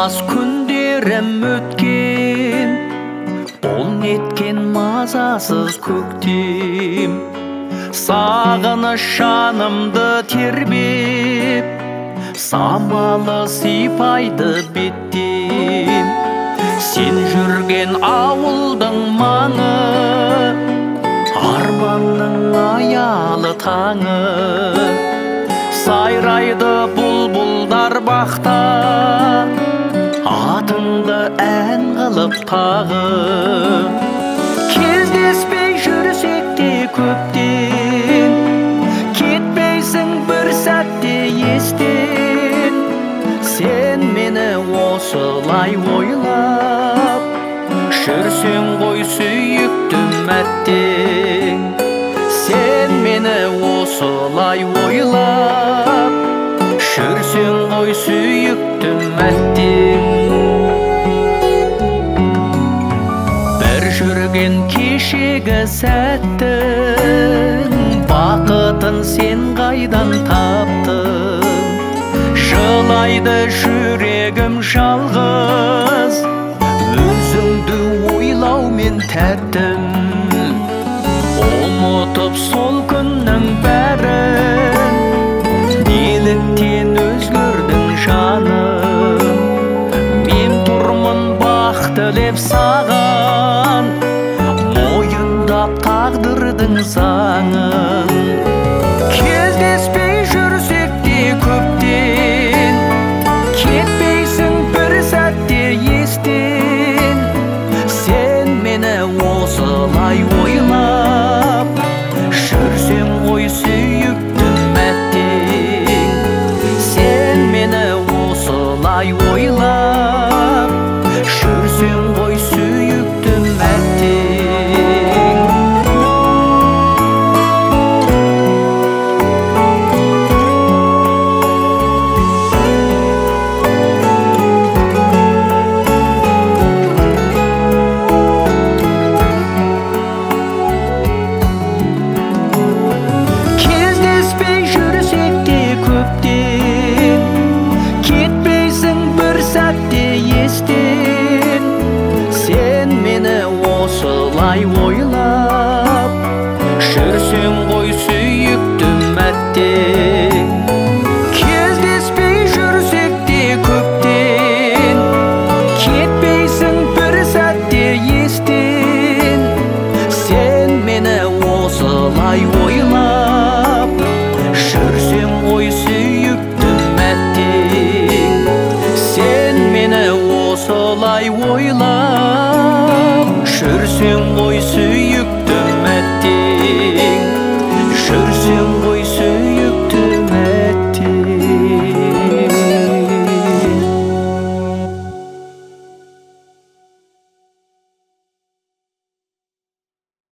Мас күндерім өткен, бұл неткен мазасыз көктем. Сағыныш жанымды тербеп, самалы сипайды беттен. Сен жүрген ауылдың маңы, арманның аялы таңы. Сайрайды бұлбұлдар бақта, атыңды ән қылып тағы. Кездеспей жүрсек те көптен, кетпейсің бір сәтте естен. Сен мені осылай ойлап, жүрсең ғой сүйіктім әттең. Сен мені осылай ойлап, жүрсең ғой сүйіктім әттең. Бір жүрген кешегі сәттің бақытын сен қайдан таптың? Жылайды жүрегім жалғыз, өзіңді ойлаумен тәттім. Ұмытып сол күннің бәрін, неліктен өзгердің жаным? Мен тұрмын бақ тілеп саған, мойындап тағдырдың заңын. Кездеспей жүрсек те көптен, кетпейсің бір сәтте естен. Сен мені осылай ойлап, жүрсең ғой сүйіктім әттең. Сен мені осылай ойлап, жүрсең ғой сүйіктім әттең. Сен мені осылай ойлап, жүрсең ғой сүйіктім әттең. Кездеспей жүрсек те көптен, кетпейсің бір сәтте естен. Сен мені осылай ойлап, жүрсең ғой сүйіктім әттең. Сен мені осылай ойлап, жүрсең ғой